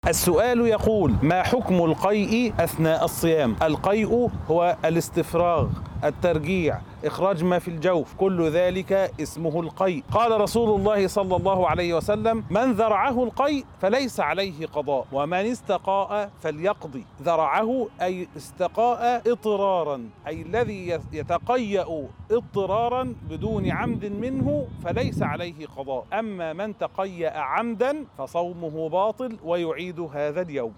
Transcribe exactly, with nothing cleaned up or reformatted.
السؤال يقول: ما حكم القيء أثناء الصيام؟ القيء هو الاستفراغ، الترجيع، إخراج ما في الجوف، كل ذلك اسمه القيء. قال رسول الله صلى الله عليه وسلم: من ذرعه القيء فليس عليه قضاء، ومن استقاء فليقضي. ذرعه أي استقاء اضطرارا، أي الذي يتقيأ اضطرارا بدون عمد منه فليس عليه قضاء. أما من تقيأ عمدا فصومه باطل ويعيد هذا اليوم.